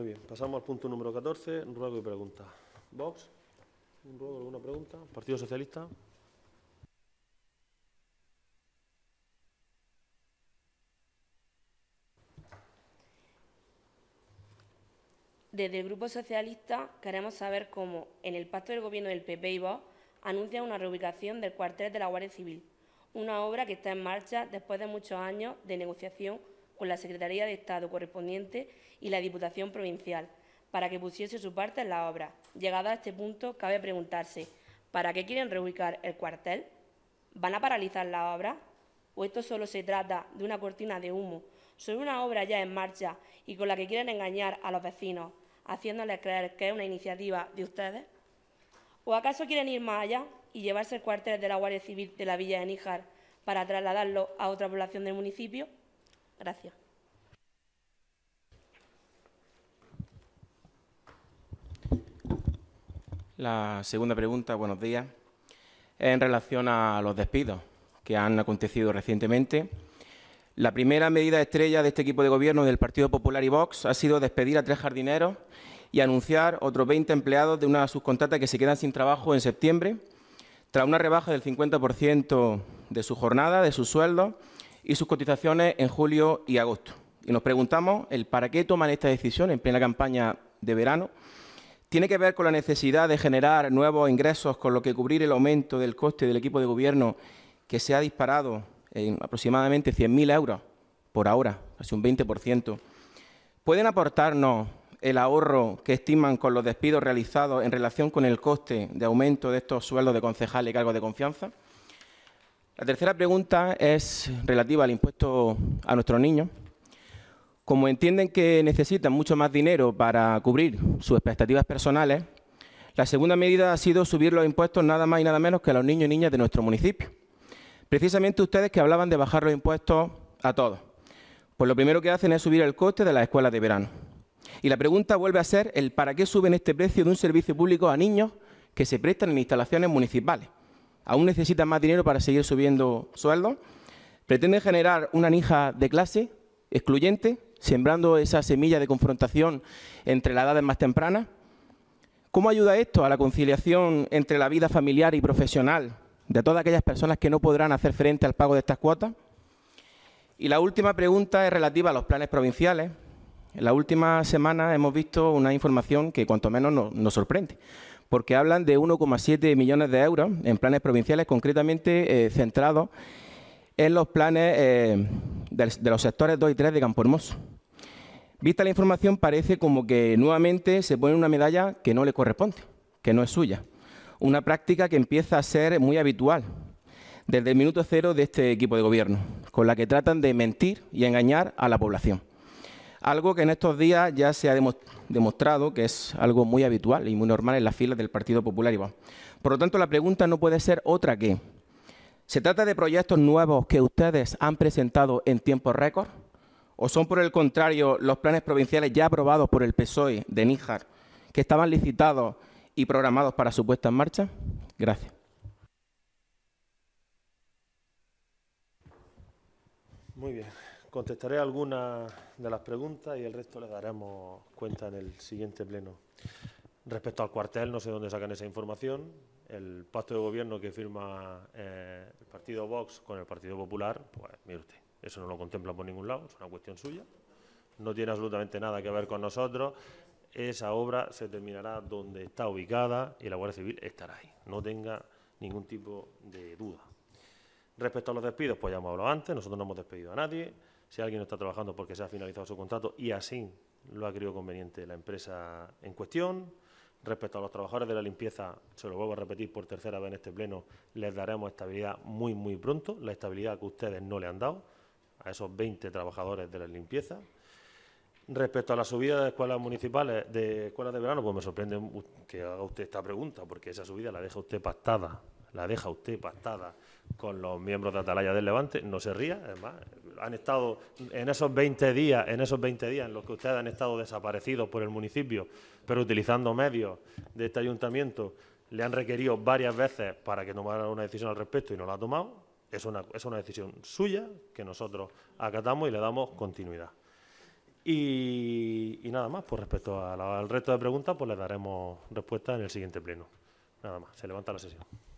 Muy bien, pasamos al punto número 14, ruego y pregunta. Vox, un ruego, alguna pregunta. Partido Socialista. Desde el Grupo Socialista queremos saber cómo, en el pacto del Gobierno del PP y Vox, anuncia una reubicación del cuartel de la Guardia Civil, una obra que está en marcha después de muchos años de negociación con la Secretaría de Estado correspondiente y la Diputación Provincial, para que pusiese su parte en la obra. Llegado a este punto, cabe preguntarse, ¿para qué quieren reubicar el cuartel? ¿Van a paralizar la obra? ¿O esto solo se trata de una cortina de humo sobre una obra ya en marcha y con la que quieren engañar a los vecinos, haciéndoles creer que es una iniciativa de ustedes? ¿O acaso quieren ir más allá y llevarse el cuartel de la Guardia Civil de la Villa de Níjar para trasladarlo a otra población del municipio? Gracias. La segunda pregunta, buenos días, es en relación a los despidos que han acontecido recientemente. La primera medida estrella de este equipo de gobierno del Partido Popular y Vox ha sido despedir a 3 jardineros y anunciar otros 20 empleados de una subcontrata que se quedan sin trabajo en septiembre, tras una rebaja del 50% de su jornada, de sus sueldos y sus cotizaciones en julio y agosto. Y nos preguntamos el para qué toman esta decisión en plena campaña de verano. ¿Tiene que ver con la necesidad de generar nuevos ingresos, con lo que cubrir el aumento del coste del equipo de gobierno que se ha disparado en aproximadamente 100.000 euros por ahora, casi un 20%? ¿Pueden aportarnos el ahorro que estiman con los despidos realizados en relación con el coste de aumento de estos sueldos de concejales y cargos de confianza? La tercera pregunta es relativa al impuesto a nuestros niños. Como entienden que necesitan mucho más dinero para cubrir sus expectativas personales, la segunda medida ha sido subir los impuestos nada más y nada menos que a los niños y niñas de nuestro municipio. Precisamente ustedes que hablaban de bajar los impuestos a todos, pues lo primero que hacen es subir el coste de las escuelas de verano. Y la pregunta vuelve a ser el para qué suben este precio de un servicio público a niños que se prestan en instalaciones municipales. ¿Aún necesitan más dinero para seguir subiendo sueldos? ¿Pretenden generar una ninja de clase excluyente, sembrando esa semilla de confrontación entre las edades más tempranas? ¿Cómo ayuda esto a la conciliación entre la vida familiar y profesional de todas aquellas personas que no podrán hacer frente al pago de estas cuotas? Y la última pregunta es relativa a los planes provinciales. En la última semana hemos visto una información que cuanto menos nos sorprende, porque hablan de 1,7 millones de euros en planes provinciales, concretamente centrados en los planes de los sectores 2 y 3 de Campohermoso. Vista la información, parece como que nuevamente se pone una medalla que no le corresponde, que no es suya. Una práctica que empieza a ser muy habitual desde el minuto cero de este equipo de gobierno, con la que tratan de mentir y engañar a la población. Algo que en estos días ya se ha demostrado que es algo muy habitual y muy normal en las filas del Partido Popular y Vox. Por lo tanto, la pregunta no puede ser otra que: ¿se trata de proyectos nuevos que ustedes han presentado en tiempo récord? ¿O son, por el contrario, los planes provinciales ya aprobados por el PSOE de Níjar, que estaban licitados y programados para su puesta en marcha? Gracias. Muy bien. Contestaré algunas de las preguntas y el resto le daremos cuenta en el siguiente pleno. Respecto al cuartel, no sé dónde sacan esa información. El pacto de gobierno que firma el partido Vox con el Partido Popular, pues mire usted, eso no lo contempla por ningún lado, es una cuestión suya. No tiene absolutamente nada que ver con nosotros. Esa obra se terminará donde está ubicada y la Guardia Civil estará ahí. No tenga ningún tipo de duda. Respecto a los despidos, pues ya hemos hablado antes, nosotros no hemos despedido a nadie. Si alguien no está trabajando porque se ha finalizado su contrato y así lo ha creído conveniente la empresa en cuestión. Respecto a los trabajadores de la limpieza, se lo vuelvo a repetir por tercera vez en este pleno, les daremos estabilidad muy, muy pronto, la estabilidad que ustedes no le han dado a esos 20 trabajadores de la limpieza. Respecto a la subida de escuelas municipales, de escuelas de verano, pues me sorprende que haga usted esta pregunta, porque esa subida la deja usted pactada con los miembros de Atalaya del Levante. No se ría, además, han estado en esos 20 días en los que ustedes han estado desaparecidos por el municipio, pero utilizando medios de este ayuntamiento, le han requerido varias veces para que tomara una decisión al respecto y no la ha tomado. Es una decisión suya que nosotros acatamos y le damos continuidad. Y nada más, pues respecto al resto de preguntas, pues les daremos respuesta en el siguiente pleno. Nada más, se levanta la sesión.